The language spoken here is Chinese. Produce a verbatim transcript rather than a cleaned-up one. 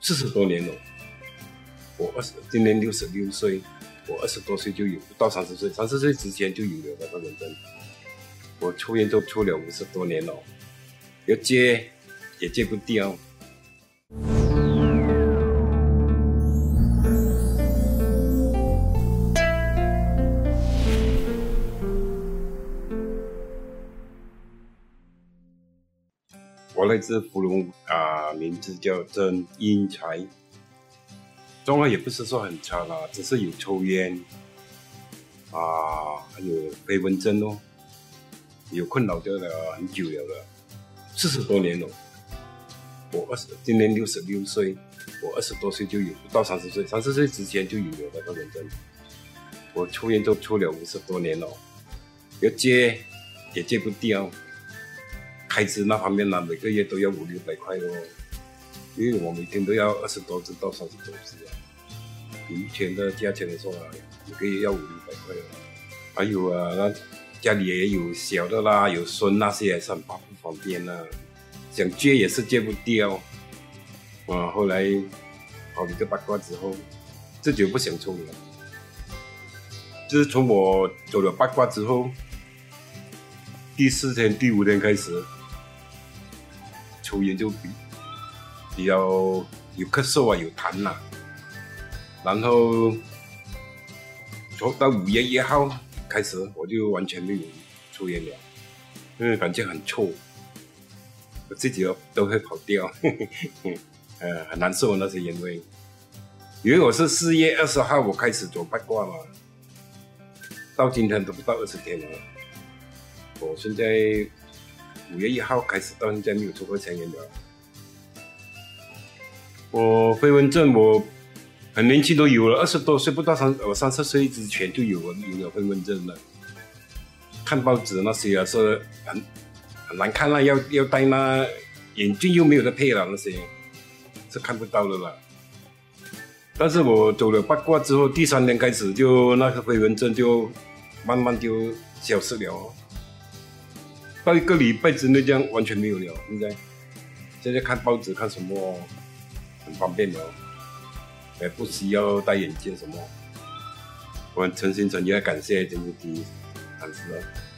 四十多年了。我二十，今年六十六岁，我二十多岁就有，不到三十岁，三十岁之前就有了那个人证。我抽烟都抽了五十多年了，要戒也戒不掉。我来自福隆啊、呃，名字叫曾英才，状况也不是说很差啦，只是有抽烟啊，还有飞蚊症哦，有困扰掉了很久了了，四十多年了。我二十，今年六十六岁，我二十多岁就有，不到三十岁，三十岁之前就有了那个蚊症。我抽烟都抽了五十多年了，要戒也戒不掉。开支那方面呢，每个月都要五六百块哦，因为我每天都要二十多支到三十多支啊。以目前的价钱来说啊，每个月要五六百块哦。还有啊，那家里也有小的啦，有孙那些也是很不方便啊。想戒也是戒不掉。啊，后来跑了一个八卦之后，自己就不想抽了。自从我走了八卦之后，第四天、第五天开始。抽烟就比比较有咳嗽啊，有痰呐、啊，然后从到五月一号开始，我就完全没有抽烟了，因为感觉很臭，我自己都会跑掉，呃，很难受那些烟味。因为我是四月二十号我开始走八卦嘛，到今天都不到二十天了，我现在。五月一号开始到现在没有抽过香烟的。我飞蚊症我很年轻都有了，二十多岁不到三，我三十岁之前就有了有了飞蚊症了。看报纸那些啊是很很难看啦，要要戴那眼镜又没有得配了，那些是看不到的啦。但是我走了八卦之后，第三天开始就那个飞蚊症就慢慢就消失了。到一个礼拜之内这样完全没有了。现在现在看报纸看什么很方便了，也不需要戴眼镜什么。我很诚心诚意的感谢 J M T 老师。